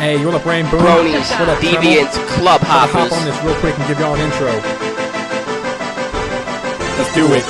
Hey, what up, Rainbow? Bronies, What up, Deviants, Club I'll Hoppers. hop on this real quick and give y'all an intro. Let's do it.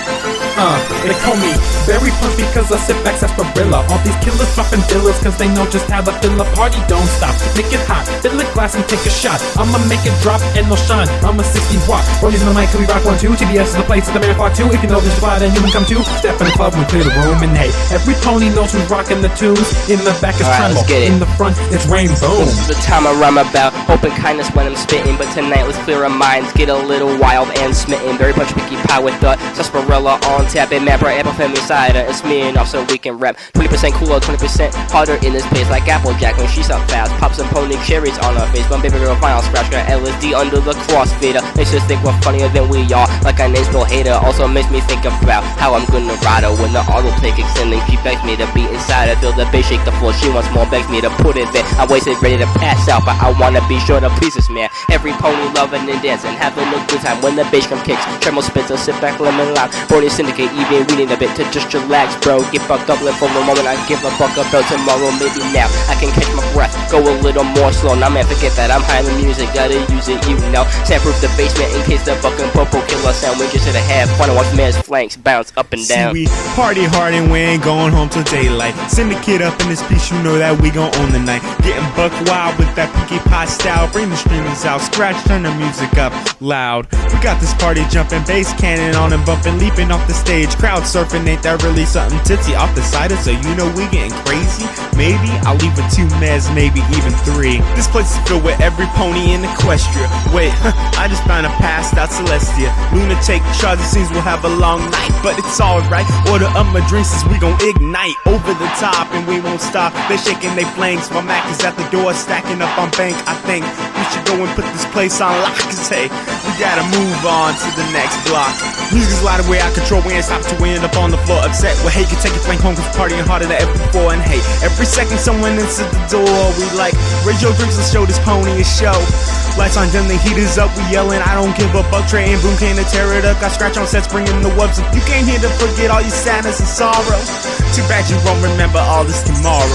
They call me Berry Punch because I sit back sarsaparilla. All these killers dropping dillas cause they know just how to fill a party. Don't stop, make it hot, fill a glass and take a shot. I'ma make it drop and no shine, I'm a 60 watt. Bronies in the mic, we rock 1-2. TBS is the place, the man flock 2. If you know this spot, then you can come too. Step in the club and clear the room. And hey, every pony knows who's rocking the tunes. In the back is Alright, Tremble, let's get it. in the front it's Rainbow. This is the time I rhyme about hope and kindness when I'm spitting. But tonight let's clear our minds, get a little wild and smitten. Berry Punch, Mickey Pie with the sarsaparilla on tap. And Mapper, Apple Family Cider, it's me and off so we can rap. 20% cooler, 20% harder in this place like Applejack when she's up fast. Pop some pony cherries on her face, but baby girl final scratch got LSD under the crossfader. Makes us think we're funnier than we are, like our name's Bill Hader. Also makes me think about how I'm gonna ride her when the autoplay kicks in and she begs me to be inside her. Feel the bass shake the floor, she wants more, begs me to put it there. I'm wasted, ready to pass out, but I wanna be sure to please this man. Every pony loving and dancing, having a good time when the bass drum kicks. Tremble spins, a sit back, lemon lime. Brony syndicate, even we need a bit to just relax, bro. Get fucked up, live for the moment. I give a fuck about tomorrow, maybe now. I can catch my breath, go a little more slow. Now man, forget that I'm high in the music, gotta use it, you know. Soundproof the basement in case the fucking popo killer sound. We just should have fun and watch man's flanks bounce up and down. See, we party hard and we ain't going home till daylight. Send the kid up in this piece, you know that we gon' own the night. Getting buck wild with that Pinkie Pie style. Bring the streamers out, scratch, turn the music up loud. We got this party jumping, bass cannon on and bumping, leaping off the stage. Crowd surfing, ain't that really something tipsy off the cider? So you know we getting crazy. Maybe I'll leave with 2 mez, maybe even 3. This place is filled with every pony in Equestria. Wait, I just found a passed out Celestia. Lunatic Charlie scenes will have a long night, but it's alright. Order up my drinks as we gon' ignite over the top and we won't stop. They're shaking they flanks. My Mac is at the door, stacking up on bank. I think we should go and put this place on lock. Cause hey, we gotta move on to the next block. Music's loud way out control, we ain't stop till we end up on the floor upset. Well, hey, you can take your flank home cause partying harder than ever before. And hey, every second someone inside the door, we like, raise your drinks and show this pony a show. Lights on dim, the heat is up, we yelling, I don't give a fuck. Trey and Boom came to tear it up, got scratch on sets, bringing the wubs. If you came here to forget all your sadness and sorrow, too bad you won't remember all this tomorrow.